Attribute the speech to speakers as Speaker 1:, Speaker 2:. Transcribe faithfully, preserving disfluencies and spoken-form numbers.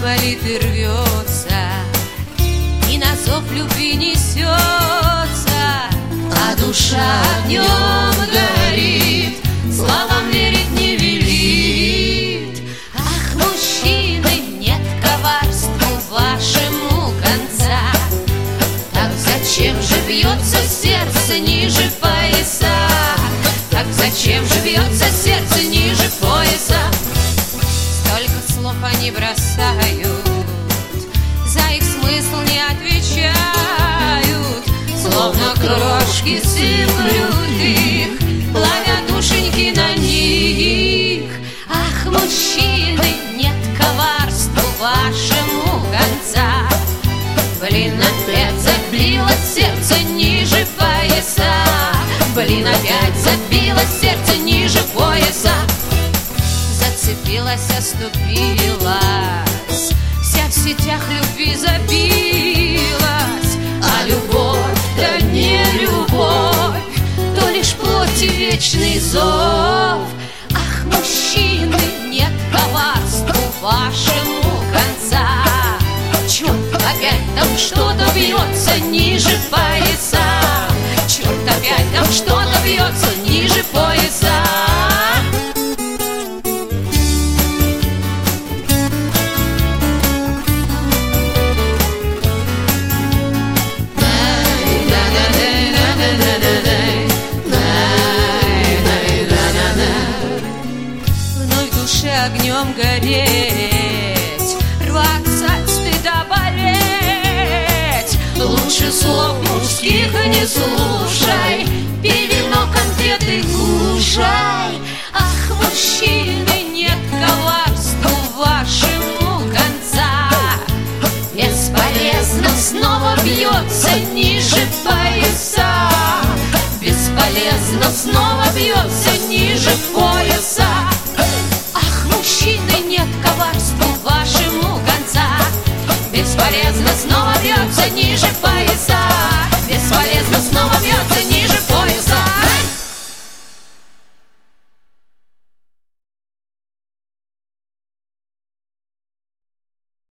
Speaker 1: болит и рвется, и на зов любви несется, а душа огнем горит, словам верить не велит. Ах, мужчины, нет коварству вашему конца, так зачем же бьется сердце ниже пояса? Так зачем же бьется сердце ниже пояса? Столько слов они бросают, за их смысл не отвечают, словно крошки сыплют их, ловя душеньки на них. Ах, мужчины, нет коварству вашему конца. Блин, опять забилось сердце ниже пояса. Блин, опять забилось сердце ниже пояса. Зацепилась, оступилась, вся в сетях любви забилась. А любовь, да не любовь, то лишь плоть и вечный зов. Ах, мужчины, нет коварству вашему конца. Черт, опять там что-то бьется ниже пояса. Черт, опять там что-то бьется ниже пояса. Вновь в душе огнем гореть, рваться от стыда болеть. Лучше слов мужских не слушай, пей вино, конфеты кушай. Ах, мужчины, нет коварству вашему конца. Бесполезно снова бьется ниже пояса. Бесполезно снова бьется ниже пояса. Ах, мужчины, нет коварству вашему конца. Бесполезно снова бьется ниже пояса.